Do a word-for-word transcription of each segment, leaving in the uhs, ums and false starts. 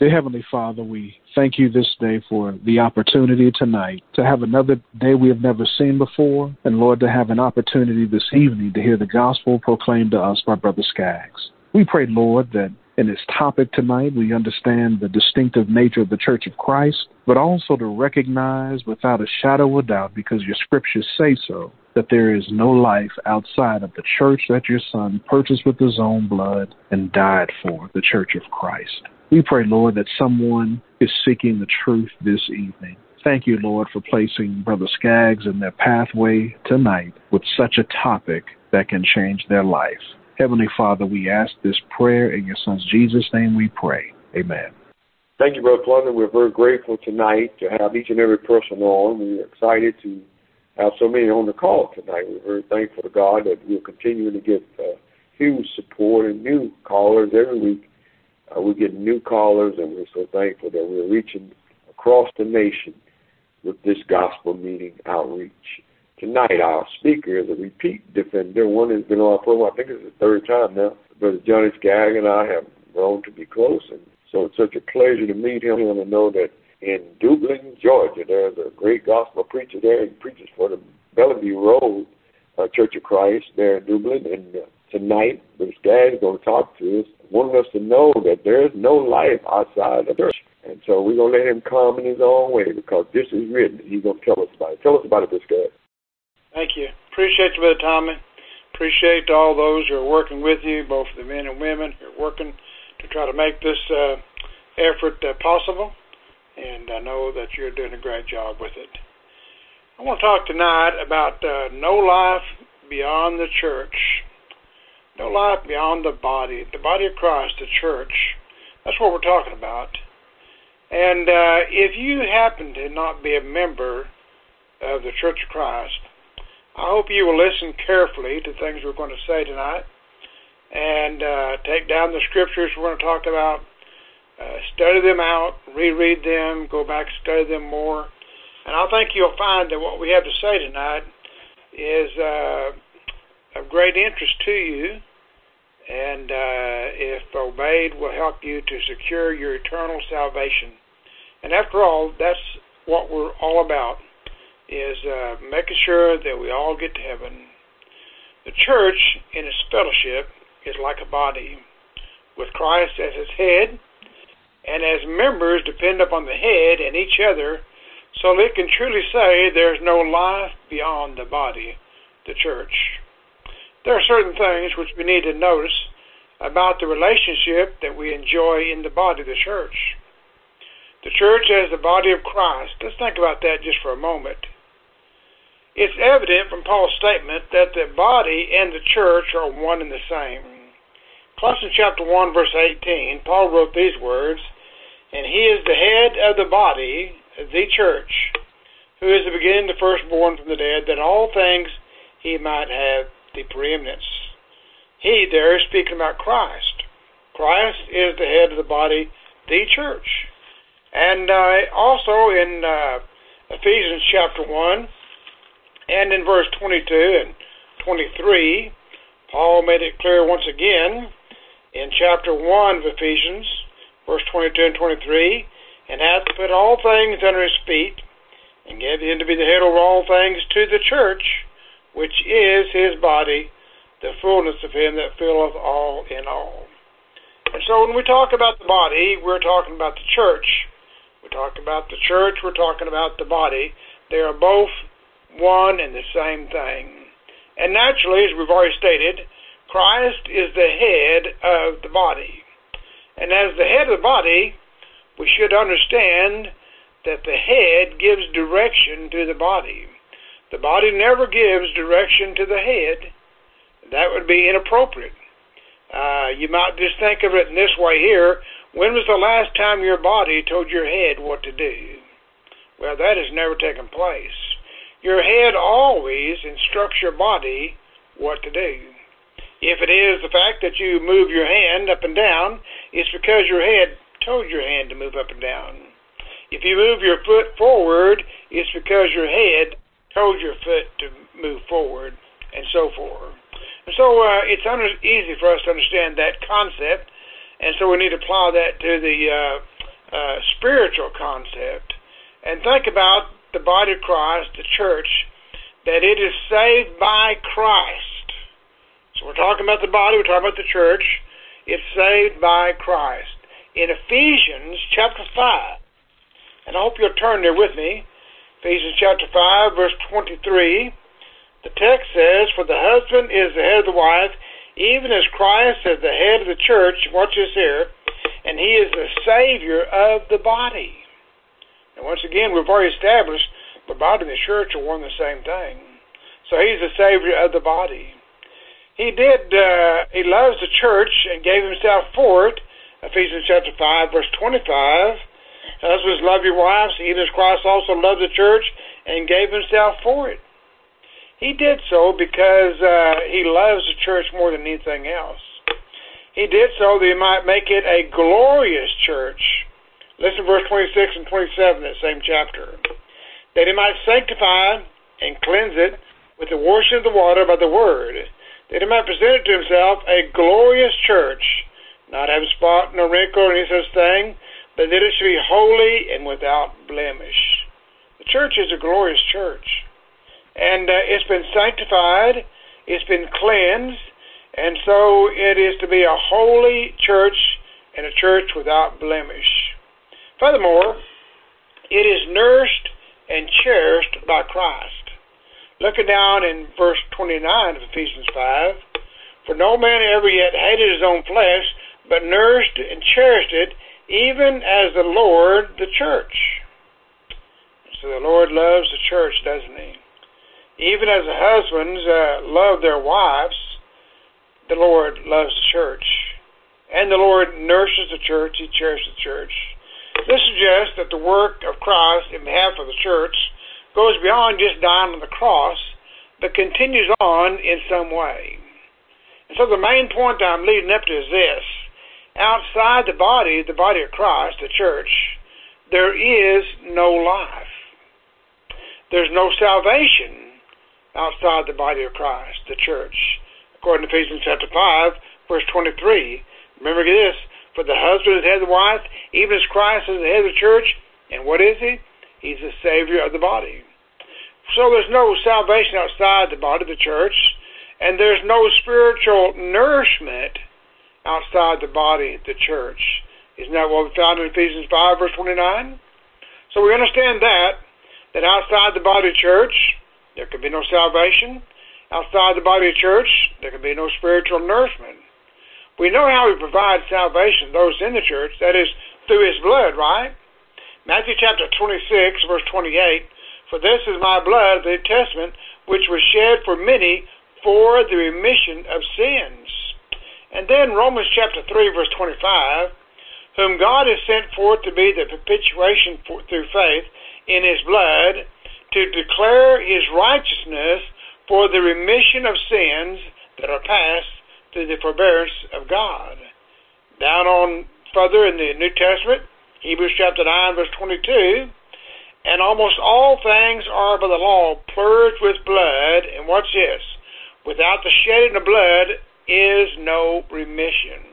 Dear Heavenly Father, we thank you this day for the opportunity tonight to have another day we have never seen before, and Lord, to have an opportunity this evening to hear the gospel proclaimed to us by Brother Skaggs. We pray, Lord, that in this topic tonight we understand the distinctive nature of the Church of Christ, but also to recognize without a shadow of doubt, because your scriptures say so, that there is no life outside of the church that your Son purchased with his own blood and died for, the Church of Christ. We pray, Lord, that someone is seeking the truth this evening. Thank you, Lord, for placing Brother Skaggs in their pathway tonight with such a topic that can change their life. Heavenly Father, we ask this prayer in your Son's Jesus' name we pray. Amen. Thank you, Brother Plunder. We're very grateful tonight to have each and every person on. We're excited to have so many on the call tonight. We're very thankful to God that we're continuing to get uh, huge support and new callers every week. Uh, we're getting new callers, and we're so thankful that we're reaching across the nation with this gospel meeting outreach. Tonight, our speaker is a repeat defender, one that's been on our program. I think it's the third time now. Brother Johnny Skaggs and I have grown to be close, and so it's such a pleasure to meet him and to know that in Dublin, Georgia, there's a great gospel preacher there. He preaches for the Bellevue Road uh, Church of Christ there in Dublin, and uh, tonight, Brother Skaggs is going to talk to us, wanting us to know that there is no life outside of the church. And so we're going to let him come in his own way, because this is written. He's going to tell us about it. Tell us about it, Brother Skaggs. Thank you. Appreciate you, Brother Tommy. Appreciate all those who are working with you, both the men and women who are working to try to make this uh, effort uh, possible. And I know that you're doing a great job with it. I want to talk tonight about uh, no life beyond the church. No life beyond the body, the body of Christ, the church. That's what we're talking about. And uh, if you happen to not be a member of the Church of Christ, I hope you will listen carefully to things we're going to say tonight and uh, take down the scriptures we're going to talk about, uh, study them out, reread them, go back and study them more. And I think you'll find that what we have to say tonight is uh, of great interest to you, and uh, if obeyed, will help you to secure your eternal salvation. And after all, that's what we're all about, is uh, making sure that we all get to heaven. The church, in its fellowship, is like a body, with Christ as its head, and as members depend upon the head and each other, so that it can truly say there's no life beyond the body, the church. There are certain things which we need to notice about the relationship that we enjoy in the body of the church. The church as the body of Christ. Let's think about that just for a moment. It's evident from Paul's statement that the body and the church are one and the same. Colossians chapter one, verse eighteen, Paul wrote these words, "And he is the head of the body, the church, who is the beginning, the firstborn from the dead, that all things he might have the preeminence." He there is speaking about Christ. Christ is the head of the body, the church. And uh, also in uh, Ephesians chapter one, and in verse twenty-two and twenty-three, Paul made it clear once again in chapter one of Ephesians, verse twenty-two and twenty-three, "And hath put all things under his feet, and gave him to be the head over all things to the church, which is his body, the fullness of him that filleth all in all." And so when we talk about the body, we're talking about the church. We talk about the church, we're talking about the body. They are both one and the same thing. And naturally, as we've already stated, Christ is the head of the body. And as the head of the body, we should understand that the head gives direction to the body. The body never gives direction to the head. That would be inappropriate. Uh, you might just think of it in this way here. When was the last time your body told your head what to do? Well, that has never taken place. Your head always instructs your body what to do. If it is the fact that you move your hand up and down, it's because your head told your hand to move up and down. If you move your foot forward, it's because your head told your foot to move forward, and so forth. And so uh, it's under, easy for us to understand that concept, and so we need to apply that to the uh, uh, spiritual concept, and think about the body of Christ, the church, that it is saved by Christ. So we're talking about the body, we're talking about the church. It's saved by Christ. In Ephesians chapter five, and I hope you'll turn there with me, Ephesians chapter five, verse twenty-three, the text says, "For the husband is the head of the wife, even as Christ is the head of the church," watch this here, "and he is the Savior of the body." And once again, we've already established the body and the church are one and the same thing. So he's the Savior of the body. He did, uh, he loves the church and gave himself for it. Ephesians chapter five, verse twenty-five. "Husbands, love your wives, even as Christ also loved the church and gave himself for it." He did so because uh, he loves the church more than anything else. He did so that he might make it a glorious church. Listen to verse twenty-six and twenty-seven, that same chapter. "That he might sanctify and cleanse it with the washing of the water by the word, that he might present it to himself a glorious church, not having spot nor wrinkle or any such thing, but that it should be holy and without blemish." The church is a glorious church. And uh, it's been sanctified, it's been cleansed, and so it is to be a holy church and a church without blemish. Furthermore, it is nourished and cherished by Christ. Looking down in verse twenty-nine of Ephesians five, "For no man ever yet hated his own flesh, but nourished and cherished it, even as the Lord the church." So the Lord loves the church, doesn't he? Even as the husbands uh, love their wives, the Lord loves the church. And the Lord nourishes the church, he cherishes the church. This suggests that the work of Christ in behalf of the church goes beyond just dying on the cross, but continues on in some way. And so the main point I'm leading up to is this. Outside the body, the body of Christ, the church, there is no life. There's no salvation outside the body of Christ, the church. According to Ephesians chapter five, verse twenty-three. Remember this, "For the husband is the head of the wife, even as Christ is the head of the church." And what is he? He's the Savior of the body. So there's no salvation outside the body of the church, and there's no spiritual nourishment outside the body of the church. Isn't that what we found in Ephesians five, verse twenty-nine? So we understand that, that outside the body of the church, there can be no salvation. Outside the body of the church, there can be no spiritual nourishment. We know how he provides salvation to those in the church, that is, through his blood, right? Matthew chapter twenty-six, verse twenty-eight, "For this is my blood of the New Testament, which was shed for many for the remission of sins." And then Romans chapter three, verse twenty-five, "Whom God has sent forth to be the propitiation for, through faith in his blood, to declare his righteousness for the remission of sins that are past through the forbearance of God." Down on further in the New Testament, Hebrews chapter nine, verse twenty-two, "And almost all things are by the law purged with blood," and watch this, "without the shedding of blood is no remission."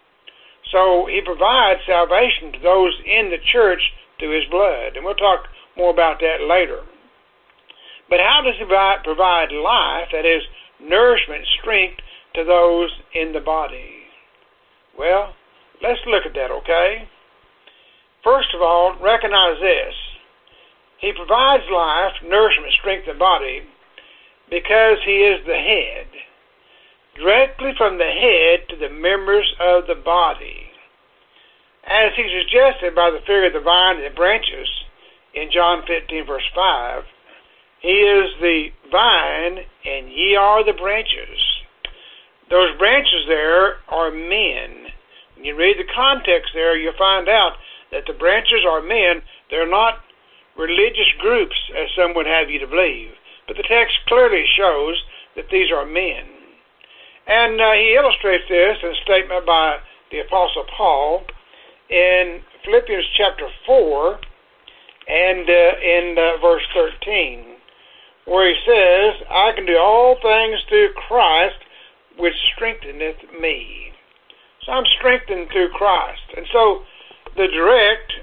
So he provides salvation to those in the church through his blood, and we'll talk more about that later. But how does he provide life, that is, nourishment, strength, to those in the body? Well, let's look at that, okay? First of all, recognize this. He provides life, nourishment, strength, and body because he is the head, directly from the head to the members of the body. As he suggested by the figure of the vine and the branches in John fifteen, verse five, he is the vine, and ye are the branches. Those branches there are men. When you read the context there, you'll find out that the branches are men. They're not religious groups, as some would have you to believe. But the text clearly shows that these are men. And uh, he illustrates this in a statement by the Apostle Paul in Philippians chapter four and uh, in uh, verse thirteen, where he says, "I can do all things through Christ, which strengtheneth me." So I'm strengthened through Christ. And so the direct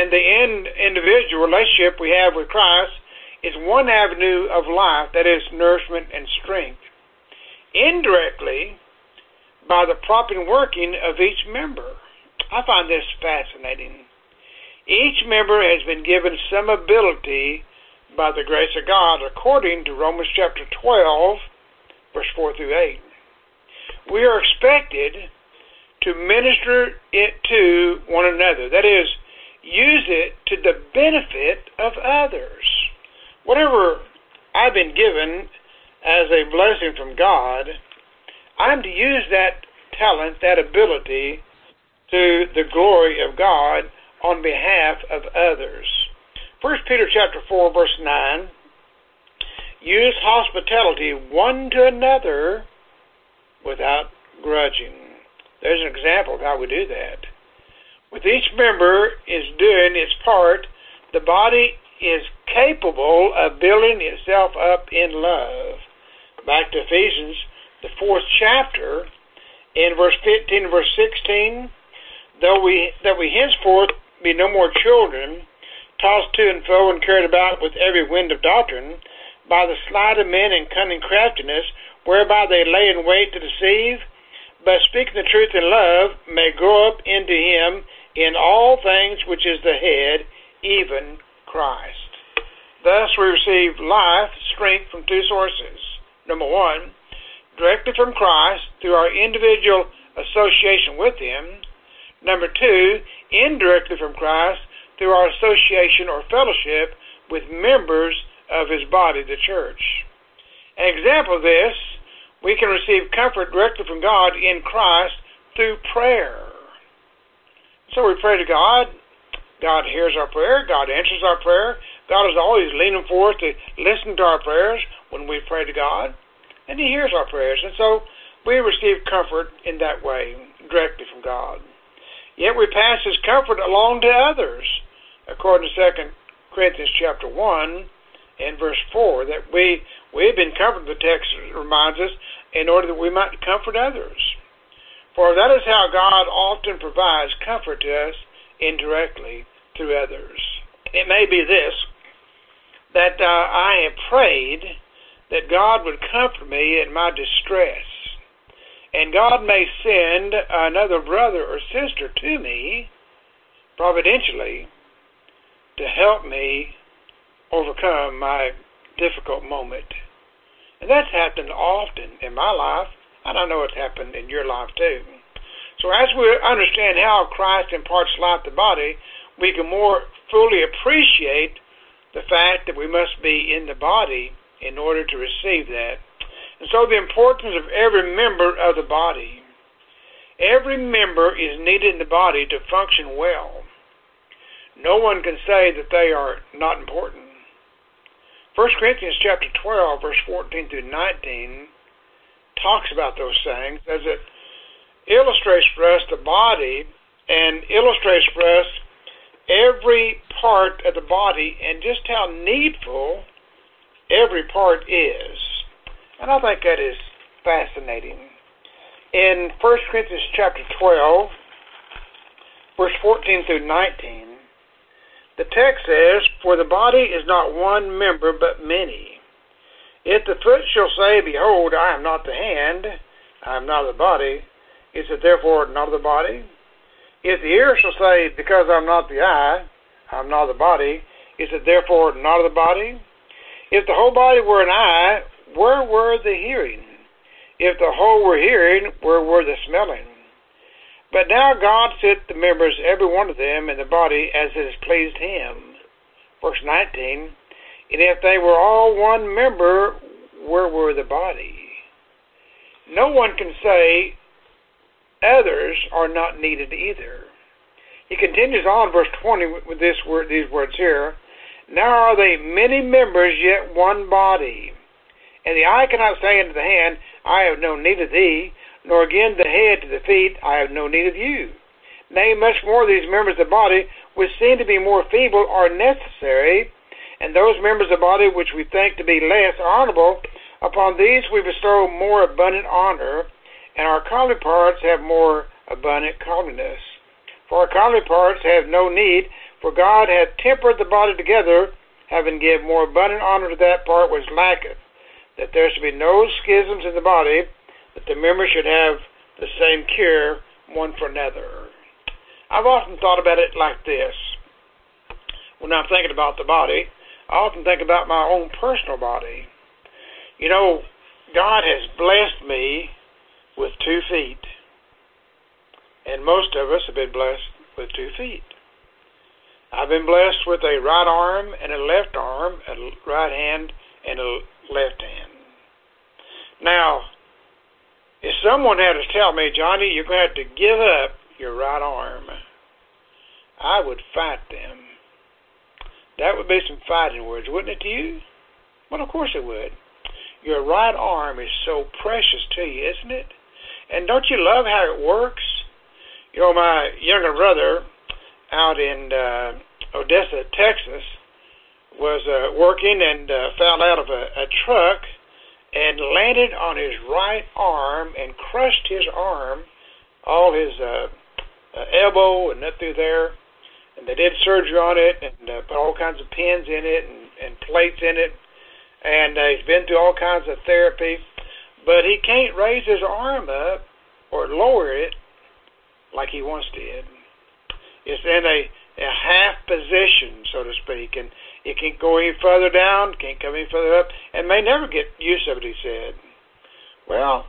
And the in, individual relationship we have with Christ is one avenue of life, that is nourishment and strength. Indirectly, by the proper working of each member. I find this fascinating. Each member has been given some ability by the grace of God, according to Romans chapter twelve, verse four through eight. We are expected to minister it to one another. That is, use it to the benefit of others. Whatever I've been given as a blessing from God, I'm to use that talent, that ability, to the glory of God on behalf of others. First Peter chapter four, verse nine, use hospitality one to another without grudging. There's an example of how we do that. With each member is doing its part, the body is capable of building itself up in love. Back to Ephesians, the fourth chapter, in verse fifteen and verse sixteen, though we that we henceforth be no more children, tossed to and fro and carried about with every wind of doctrine, by the sleight of men and cunning craftiness, whereby they lay in wait to deceive, but speaking the truth in love, may grow up into him in all things which is the head, even Christ. Thus we receive life, strength from two sources. Number one, directly from Christ through our individual association with him. Number two, indirectly from Christ through our association or fellowship with members of his body, the church. An example of this, we can receive comfort directly from God in Christ through prayer. So we pray to God. God hears our prayer. God answers our prayer. God is always leaning forward to listen to our prayers when we pray to God, and he hears our prayers. And so we receive comfort in that way, directly from God. Yet we pass his comfort along to others, according to Second Corinthians chapter one and verse four, that we, we have been comforted, the text reminds us, in order that we might comfort others. For that is how God often provides comfort to us indirectly through others. It may be this, that uh, I have prayed that God would comfort me in my distress. And God may send another brother or sister to me, providentially, to help me overcome my difficult moment. And that's happened often in my life, and I know it's happened in your life too. So as we understand how Christ imparts life to the body, we can more fully appreciate the fact that we must be in the body in order to receive that. And so the importance of every member of the body. Every member is needed in the body to function well. No one can say that they are not important. First Corinthians chapter twelve, verse fourteen through nineteen, talks about those things as it illustrates for us the body and illustrates for us every part of the body and just how needful every part is. And I think that is fascinating. In First Corinthians chapter twelve, verse fourteen through nineteen, the text says, for the body is not one member, but many. If the foot shall say, behold, I am not the hand, I am not of the body, is it therefore not of the body? If the ear shall say, because I am not the eye, I am not of the body, is it therefore not of the body? If the whole body were an eye, where were the hearing? If the whole were hearing, where were the smelling? But now God set the members, every one of them, in the body as it has pleased him. Verse nineteen, and if they were all one member, where were the body? No one can say others are not needed either. He continues on, verse twenty, with this word, these words here. Now are they many members, yet one body. And the eye cannot say unto the hand, I have no need of thee, nor again the head to the feet, I have no need of you. Nay, much more these members of the body, which seem to be more feeble, are necessary, and those members of the body which we think to be less honorable, upon these we bestow more abundant honor, and our common parts have more abundant comeliness. For our carnal parts have no need, for God hath tempered the body together, having given more abundant honor to that part which lacketh, that there should be no schisms in the body, that the members should have the same care one for another. I've often thought about it like this. When I'm thinking about the body, I often think about my own personal body. You know, God has blessed me with two feet. And most of us have been blessed with two feet. I've been blessed with a right arm and a left arm, a right hand and a left hand. Now, if someone had to tell me, Johnny, you're going to have to give up your right arm, I would fight them. That would be some fighting words, wouldn't it to you? Well, of course it would. Your right arm is so precious to you, isn't it? And don't you love how it works? You know, my younger brother out in uh, Odessa, Texas, was uh, working and uh, fell out of a, a truck and landed on his right arm and crushed his arm, all his uh, uh, elbow and up through there. And they did surgery on it and uh, put all kinds of pins in it and, and plates in it. And uh, he's been through all kinds of therapy. But he can't raise his arm up or lower it like he once did. It's in a, a half position, so to speak. And it can't go any further down, can't come any further up, and may never get use of it, he said. Well,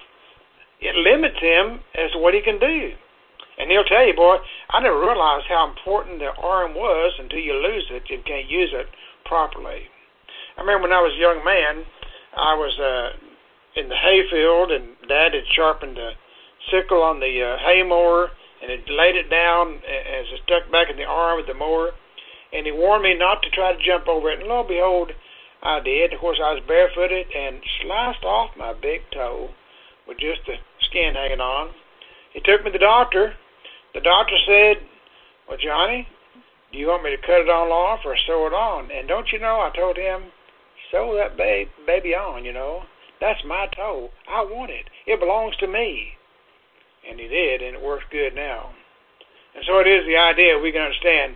it limits him as to what he can do. And he'll tell you, boy, I never realized how important the arm was until you lose it and can't use it properly. I remember when I was a young man, I was uh, in the hayfield, and Dad had sharpened the sickle on the uh, hay mower, and had laid it down as it stuck back in the arm of the mower. And he warned me not to try to jump over it. And lo and behold, I did. Of course, I was barefooted and sliced off my big toe with just the skin hanging on. He took me to the doctor. The doctor said, well, Johnny, do you want me to cut it all off or sew it on? And don't you know, I told him, sew that ba- baby on, you know. That's my toe. I want it. It belongs to me. And he did, and it works good now. And so it is the idea we can understand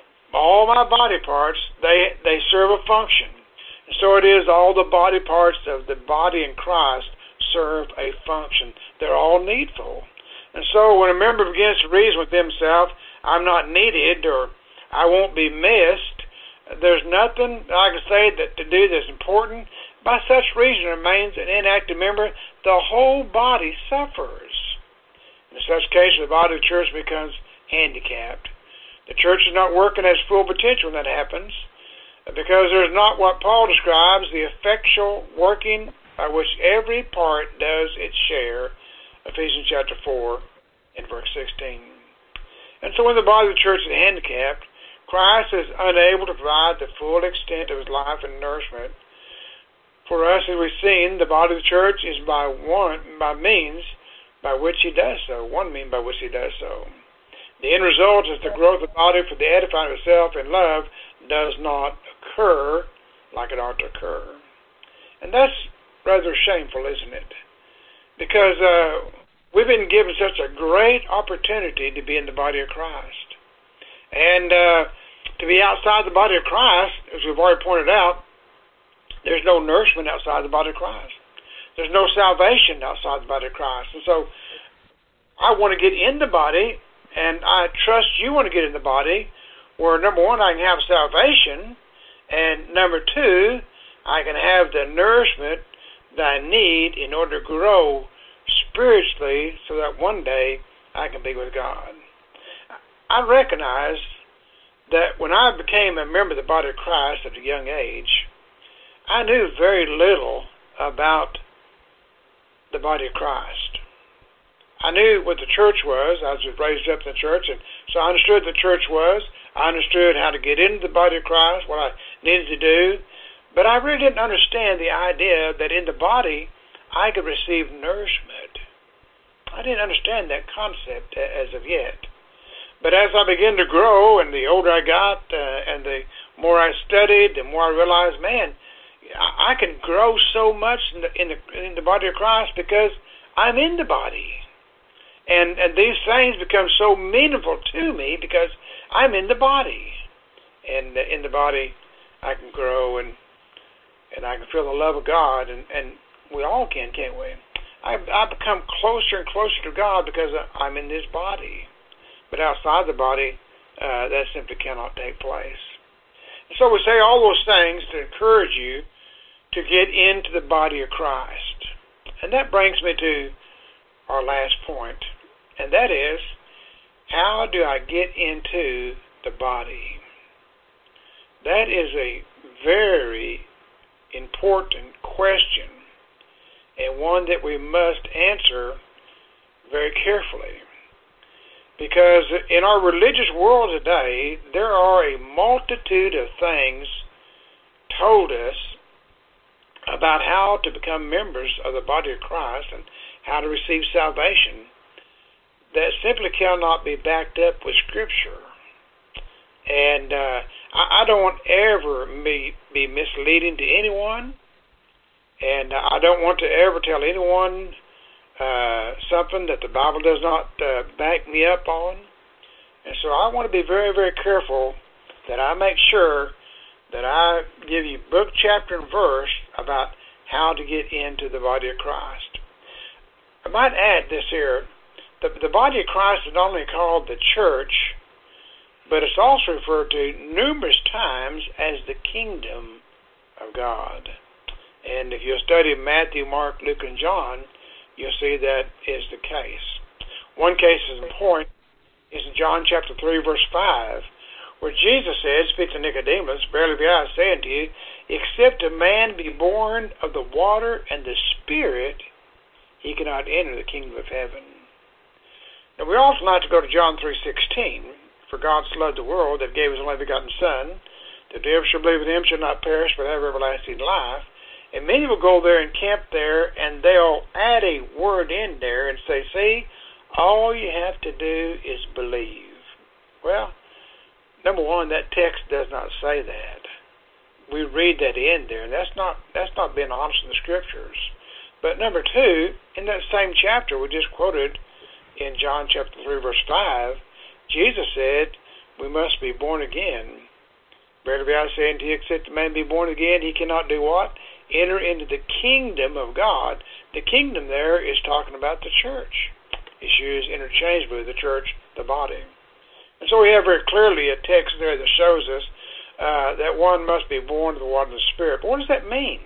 all my body parts, they they serve a function. And so it is all the body parts of the body in Christ serve a function. They're all needful. And so when a member begins to reason with himself, I'm not needed or I won't be missed, there's nothing I can say that to do that's important. By such reason remains an inactive member, the whole body suffers. In such cases, the body of the church becomes handicapped. The church is not working at its full potential when that happens, because there's not what Paul describes, the effectual working by which every part does its share, Ephesians chapter four and verse sixteen. And so when the body of the church is handicapped, Christ is unable to provide the full extent of his life and nourishment. For us, as we've seen, the body of the church is by one by means by which he does so, one means by which he does so. The end result is the growth of the body for the edifying of itself in love does not occur like it ought to occur. And that's rather shameful, isn't it? Because uh, we've been given such a great opportunity to be in the body of Christ. And uh, to be outside the body of Christ, as we've already pointed out, there's no nourishment outside the body of Christ. There's no salvation outside the body of Christ. And so I want to get in the body, and I trust you want to get in the body, where number one, I can have salvation, and number two, I can have the nourishment that I need in order to grow spiritually so that one day I can be with God. I recognize that when I became a member of the body of Christ at a young age, I knew very little about the body of Christ. I knew what the church was. I was raised up in the church, and so I understood what the church was. I understood how to get into the body of Christ, what I needed to do. But I really didn't understand the idea that in the body I could receive nourishment. I didn't understand that concept as of yet. But as I began to grow, and the older I got, uh, and the more I studied, the more I realized, man, I can grow so much in the, in the in the body of Christ because I'm in the body. And, and these things become so meaningful to me because I'm in the body. And in the body, I can grow and and I can feel the love of God. And, and we all can, can't we? I, I become closer and closer to God because I'm in this body. But outside the body, uh, that simply cannot take place. And so we say all those things to encourage you to get into the body of Christ. And that brings me to our last point. And that is, how do I get into the body? That is a very important question, and one that we must answer very carefully. Because in our religious world today, there are a multitude of things told us about how to become members of the body of Christ and how to receive salvation that simply cannot be backed up with Scripture. And uh, I, I don't want ever be, be misleading to anyone, and I don't want to ever tell anyone uh, something that the Bible does not uh, back me up on. And so I want to be very, very careful that I make sure that I give you book, chapter, and verse about how to get into the body of Christ. I might add this here. The, the body of Christ is not only called the church, but it's also referred to numerous times as the kingdom of God. And if you'll study Matthew, Mark, Luke, and John, you'll see that is the case. One case in point is in John chapter three, verse five, where Jesus said, speak to Nicodemus, verily, verily, I say unto you, except a man be born of the water and the Spirit, he cannot enter the kingdom of heaven. Now, we also like to go to John three sixteen. For God so loved the world that gave his only begotten Son, that whoever shall believe in him shall not perish but have everlasting life. And many will go there and camp there, and they'll add a word in there and say, see, all you have to do is believe. Well, number one, that text does not say that. We read that in there, and that's not that's not being honest in the Scriptures. But number two, in that same chapter we just quoted in John chapter three, verse five, Jesus said, we must be born again. Verily I say unto you, except a man be born again, he cannot do what? Enter into the kingdom of God. The kingdom there is talking about the church. It's used interchangeably, the church, the body. And so we have very clearly a text there that shows us uh, that one must be born of the water and the Spirit. But what does that mean?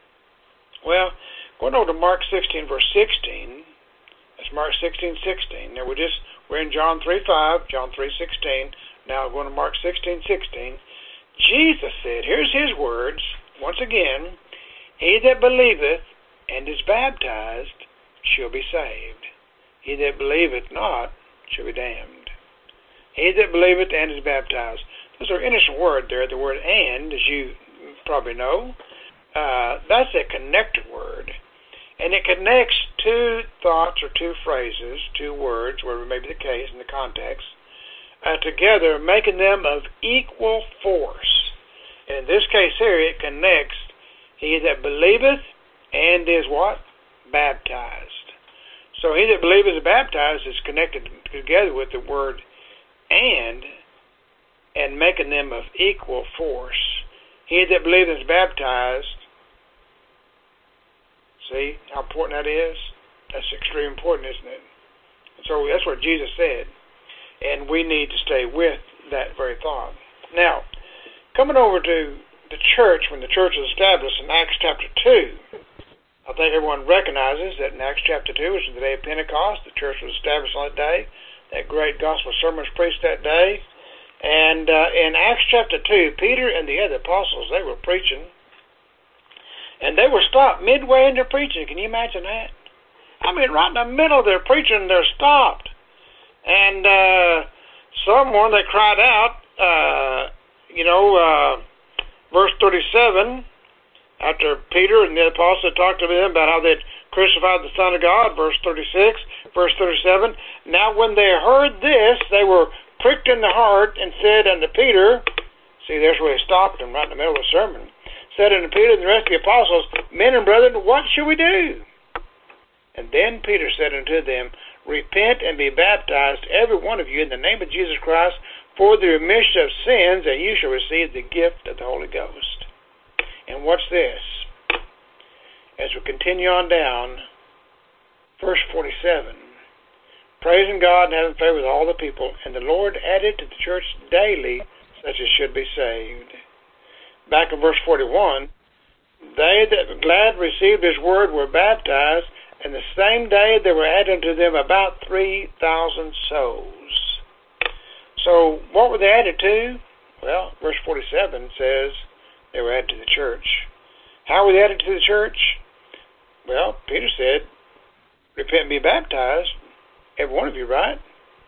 Well, going over to Mark sixteen, verse sixteen, that's Mark sixteen, sixteen. Now we're just we're in John three, five, John three, sixteen. Now going to Mark sixteen, sixteen. Jesus said, here's his words, once again, he that believeth and is baptized shall be saved. He that believeth not shall be damned. He that believeth and is baptized. There's an interesting word there, the word and, as you probably know. Uh, that's a connected word. And it connects two thoughts or two phrases, two words, whatever may be the case in the context, uh, together, making them of equal force. And in this case here, it connects he that believeth and is what? Baptized. So he that believeth and is baptized is connected together with the word and, and making them of equal force. He that believeth and is baptized, see how important that is? That's extremely important, isn't it? So that's what Jesus said. And we need to stay with that very thought. Now, coming over to the church, when the church was established in Acts chapter two, I think everyone recognizes that in Acts chapter two, which is the day of Pentecost, the church was established on that day. That great gospel sermon was preached that day. And uh, in Acts chapter two, Peter and the other apostles, they were preaching. And they were stopped midway in their preaching. Can you imagine that? I mean, right in the middle of their preaching, they're stopped. And uh, someone, they cried out, uh, you know, uh, verse thirty-seven, after Peter and the apostles talked to them about how they'd crucified the Son of God, verse thirty-six, verse thirty-seven, now when they heard this, they were pricked in the heart and said unto Peter, see, there's where they stopped them, right in the middle of the sermon, said unto Peter and the rest of the apostles, men and brethren, what shall we do? And then Peter said unto them, repent and be baptized, every one of you, in the name of Jesus Christ, for the remission of sins, and you shall receive the gift of the Holy Ghost. And what's this? As we continue on down, verse forty-seven, praising God and having favor with all the people, and the Lord added to the church daily such as should be saved. Back in verse forty-one, they that glad received his word were baptized, and the same day there were added unto them about three thousand souls. So what were they added to? Well, verse forty-seven says they were added to the church. How were they added to the church? Well, Peter said, repent and be baptized, every one of you, right?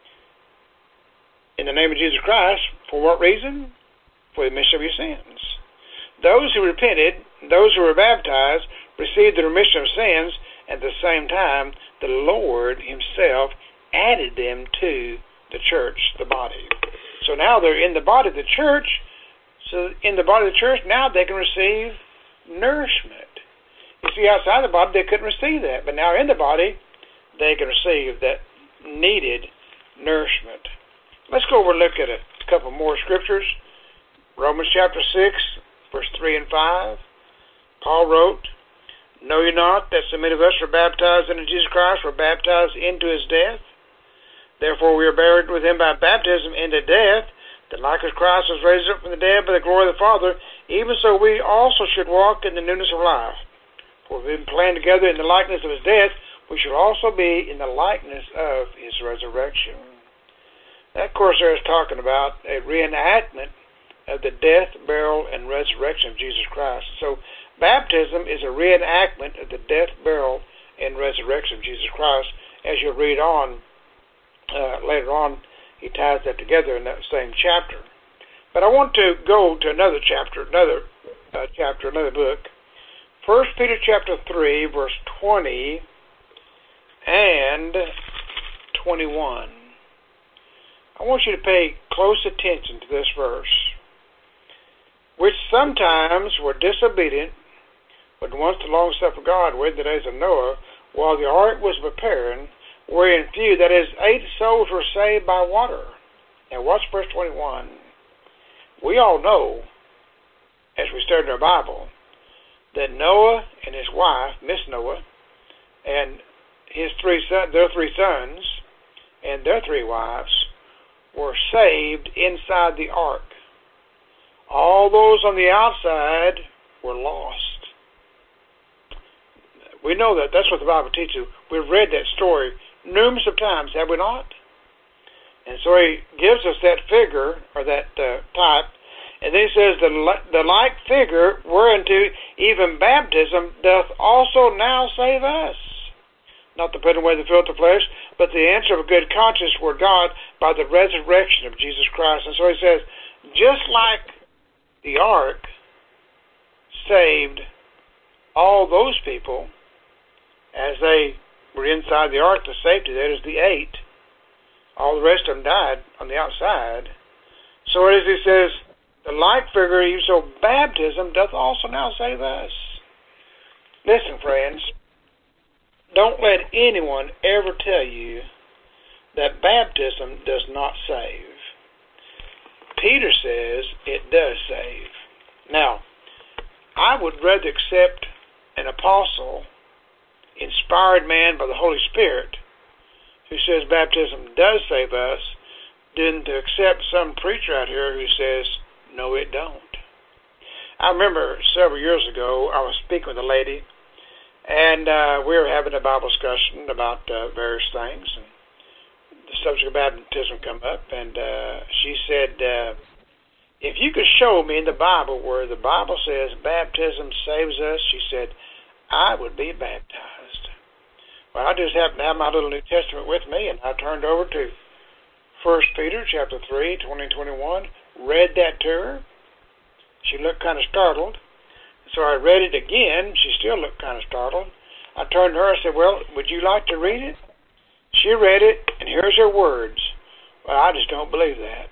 In the name of Jesus Christ. For what reason? For the remission of your sins. Those who repented, those who were baptized, received the remission of sins, and at the same time, the Lord himself added them to the church, the body. So now they're in the body of the church. So in the body of the church, now they can receive nourishment. You see, outside the body, they couldn't receive that. But now in the body, they can receive that needed nourishment. Let's go over and look at a couple more scriptures. Romans chapter six, verse three and five. Paul wrote, know ye not that so many of us were baptized into Jesus Christ, were baptized into his death? Therefore we are buried with him by baptism into death, that like as Christ was raised up from the dead by the glory of the Father, even so we also should walk in the newness of life. For we've been planted together in the likeness of his death, we should also be in the likeness of his resurrection. That, of course, there is talking about a reenactment of the death, burial, and resurrection of Jesus Christ. So baptism is a reenactment of the death, burial, and resurrection of Jesus Christ. As you'll read on uh, later on, he ties that together in that same chapter. But I want to go to another chapter, another uh, chapter, another book. First Peter chapter three, verse twenty and twenty-one. I want you to pay close attention to this verse. Which sometimes were disobedient, but once the long suffering God were in the days of Noah, while the ark was preparing, wherein few, that is, eight souls were saved by water. Now watch verse twenty-one. We all know, as we study our Bible, that Noah and his wife, Miss Noah, and his three son, their three sons, and their three wives, were saved inside the ark. All those on the outside were lost. We know that. That's what the Bible teaches. We've read that story numerous of times, have we not? And so he gives us that figure, or that uh, type, and then he says, the, the like figure whereunto even baptism doth also now save us. Not the putting away the filth of flesh, but the answer of a good conscience toward God by the resurrection of Jesus Christ. And so he says, just like the ark saved all those people as they were inside the ark, the safety there is the eight. All the rest of them died on the outside. So as he says, the like figure, even so baptism doth also now save us. Listen, friends, don't let anyone ever tell you that baptism does not save. Peter says it does save. Now, I would rather accept an apostle, inspired man by the Holy Spirit, who says baptism does save us, than to accept some preacher out here who says, no, it don't. I remember several years ago, I was speaking with a lady, and uh, we were having a Bible discussion about uh, various things, and the subject of baptism come up, and uh, she said, uh, if you could show me in the Bible where the Bible says baptism saves us, she said, I would be baptized. Well, I just happened to have my little New Testament with me, and I turned over to First Peter chapter three, twenty and twenty-one, read that to her. She looked kind of startled. So I read it again. She still looked kind of startled. I turned to her and said, well, would you like to read it? She read it, and here's her words. Well, I just don't believe that.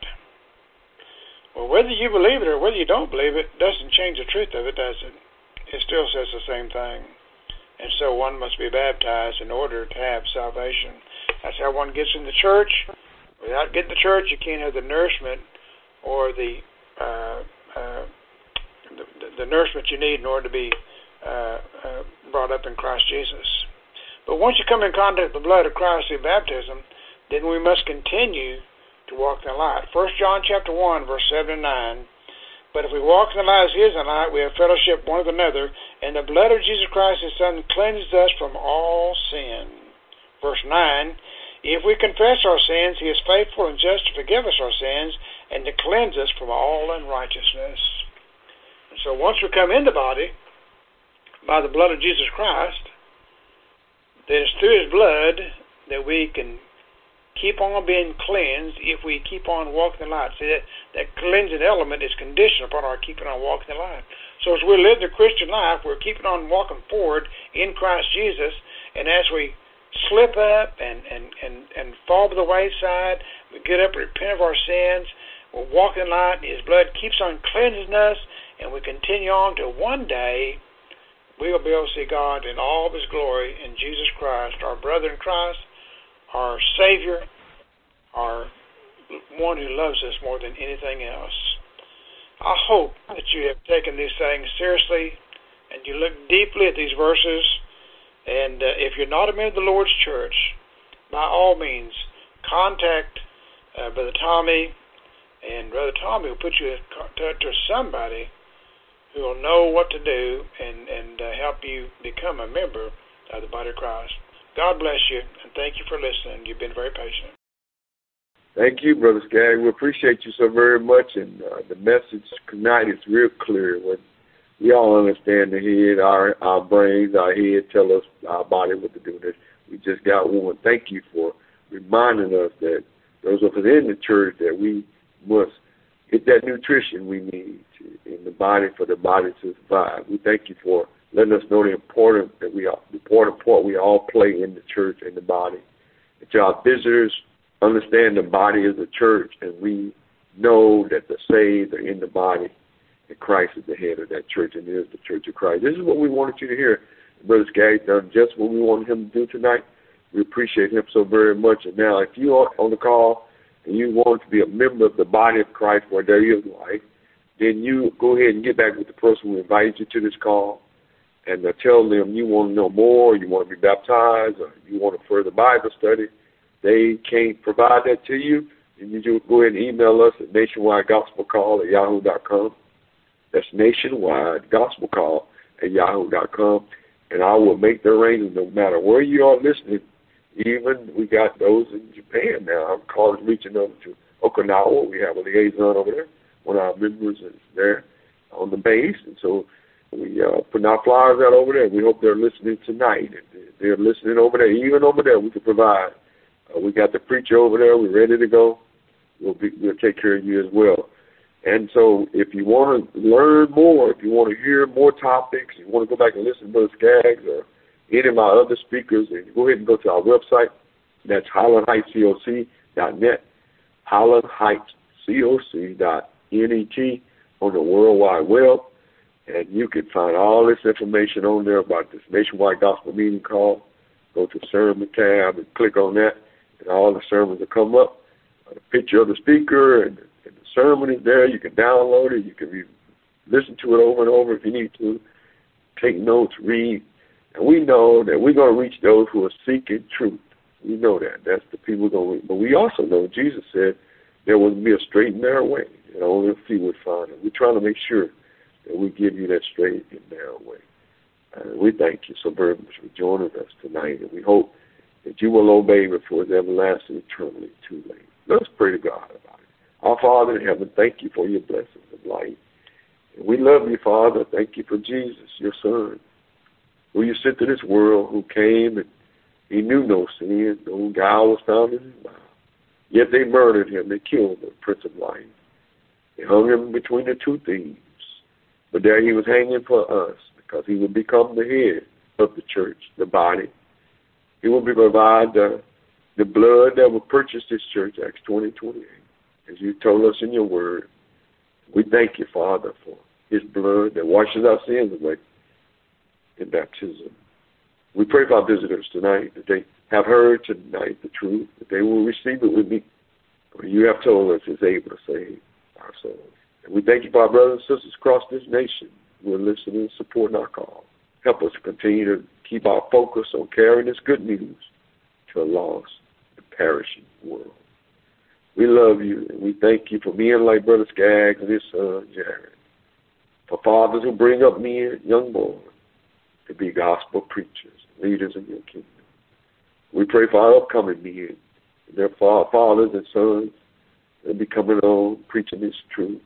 Well, whether you believe it or whether you don't believe it doesn't change the truth of it, does it? It still says the same thing. And so one must be baptized in order to have salvation. That's how one gets in the church. Without getting the church, you can't have the nourishment or the uh, uh, the, the nourishment you need in order to be uh, uh, brought up in Christ Jesus. But once you come in contact with the blood of Christ through baptism, then we must continue to walk in the light. First John chapter one, verse seven and nine. But if we walk in the light as he is in the light, we have fellowship one with another, and the blood of Jesus Christ, his Son, cleanses us from all sin. Verse nine. If we confess our sins, he is faithful and just to forgive us our sins and to cleanse us from all unrighteousness. And so once we come in the body by the blood of Jesus Christ, then it's through his blood that we can keep on being cleansed if we keep on walking the light. See, that, that cleansing element is conditioned upon our keeping on walking the light. So as we live the Christian life, we're keeping on walking forward in Christ Jesus, and as we slip up and, and, and, and fall to the wayside, we get up and repent of our sins, we're walking in light, and his blood keeps on cleansing us, and we continue on till one day we will be able to see God in all of his glory in Jesus Christ, our brother in Christ, our Savior, our one who loves us more than anything else. I hope that you have taken these things seriously and you look deeply at these verses. And uh, if you're not a member of the Lord's church, by all means, contact uh, Brother Tommy, and Brother Tommy will put you in contact with somebody who will know what to do and, and uh, help you become a member of the body of Christ. God bless you, and thank you for listening. You've been very patient. Thank you, Brother Skaggs. We appreciate you so very much, and uh, the message tonight is real clear. When we all understand the head, our our brains, our head tell us our body what to do. We just got one. Thank you for reminding us that those of us in the church that we must get that nutrition we need to, in the body for the body to survive. We thank you for letting us know the important that we are, the important part we all play in the church and the body. That our visitors understand the body is the church, and we know that the saved are in the body. And Christ is the head of that church, and it is the church of Christ. This is what we wanted you to hear. Brother Skaggs done just what we wanted him to do tonight. We appreciate him so very much. And now, if you are on the call and you want to be a member of the body of Christ where there is life, then you go ahead and get back with the person who invited you to this call and uh, tell them you want to know more, you want to be baptized, or you want a further Bible study. They can't provide that to you. And you just go ahead and email us at nationwide gospel call at yahoo dot com. That's nationwide gospel call at yahoo dot com, and I will make the arrangements no matter where you are listening. Even we got those in Japan now. I'm calling, reaching over to Okinawa. We have a liaison over there. One of our members is there on the base, and so we uh, putting our flyers out over there. We hope they're listening tonight. And they're listening over there. Even over there, we can provide. Uh, we got the preacher over there. We're ready to go. We'll be, we'll take care of you as well. And so if you want to learn more, if you want to hear more topics, you want to go back and listen to Brother Skaggs or any of my other speakers, and go ahead and go to our website. That's highland heights coc dot net, highland heights coc dot net on the World Wide Web. And you can find all this information on there about this nationwide gospel meeting call. Go to the sermon tab and click on that, and all the sermons will come up. A picture of the speaker and sermon is there. You can download it. You can re- listen to it over and over if you need to. Take notes, read. And we know that we're going to reach those who are seeking truth. We know that. That's the people we're going to reach. But we also know Jesus said there will be a straight and narrow way, and only a few would find it. We're trying to make sure that we give you that straight and narrow way. And we thank you so very much for joining us tonight, and we hope that you will obey before it's everlasting, eternally too late. Let's pray to God about it. Our Father in heaven, thank you for your blessings of life. And we love you, Father. Thank you for Jesus, your Son, who you sent to this world, who came and he knew no sin, no guile was found in his mouth. Yet they murdered him. They killed the Prince of Life. They hung him between the two thieves. But there he was hanging for us, because he would become the head of the church, the body. He will provide the, the blood that will purchase this church, Acts twenty, twenty-eight, as you told us in your word. We thank you, Father, for his blood that washes our sins away in baptism. We pray for our visitors tonight, that they have heard tonight the truth, that they will receive it with me. For you have told us it's able to save our souls. And we thank you for our brothers and sisters across this nation who are listening and supporting our call. Help us to continue to keep our focus on carrying this good news to a lost and perishing world. We love you, and we thank you for men like Brother Skaggs and his son, Jared. For fathers who bring up men, young boys, to be gospel preachers, leaders in your kingdom. We pray for our upcoming men, and their fathers and sons that will be coming on preaching this truth.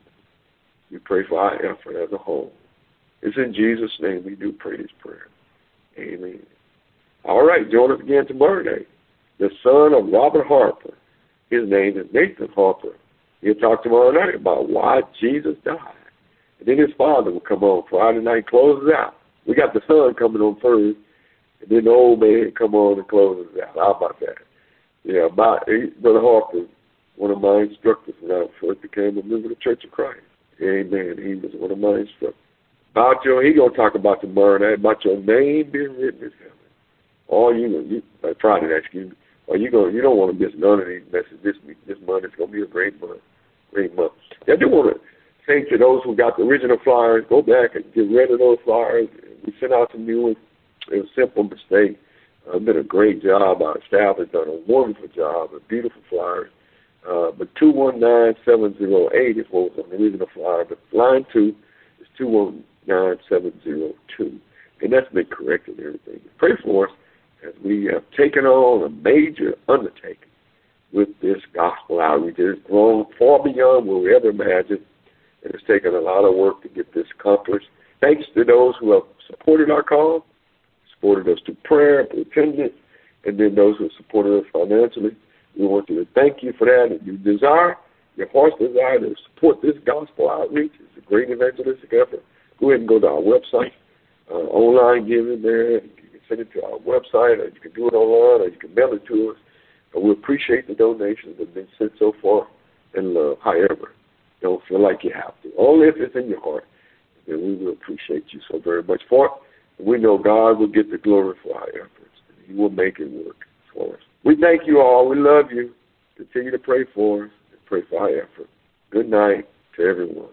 We pray for our effort as a whole. It's in Jesus' name we do pray this prayer. Amen. All right, join us again tomorrow night. The son of Robert Harper, his name is Nathan Harper. He'll talk tomorrow night about why Jesus died. And then his father will come on Friday night, close it out. We got the son coming on first, and then the old man come on and close it out. How about that? Yeah, about, Brother Harper, one of my instructors when I first became a member of the Church of Christ. Amen. He was one of my instructors. About your, he gonna talk about tomorrow night about your name being written in heaven. All you, you uh, Friday night, excuse me. Or you going, you don't want to miss none of these messages this week, this month. It's gonna be a great month, great month. I do want to say to those who got the original flyers, go back and get rid of those flyers. We sent out some new ones. It was a simple mistake. Uh, did a great job. Our staff has done a wonderful job. A beautiful flyers. Uh, but two one nine seven zero eight is what was on the original flyer. But line two is two one nine seven zero two, and that's been corrected and everything. Pray for us as we have taken on a major undertaking with this gospel outreach. It has grown far beyond what we ever imagined, and it's taken a lot of work to get this accomplished. Thanks to those who have supported our cause, supported us through prayer, through attendance, and then those who have supported us financially. We want you to thank you for that. If you desire, your heart's desire to support this gospel outreach, it's a great evangelistic effort. Go ahead and go to our website, uh, online giving there. You can send it to our website, or you can do it online, or you can mail it to us. But we appreciate the donations that have been sent so far in love. However, don't feel like you have to. Only if it's in your heart, then we will appreciate you so very much for it. And we know God will get the glory for our efforts, and He will make it work for us. We thank you all. We love you. Continue to pray for us and pray for our effort. Good night to everyone.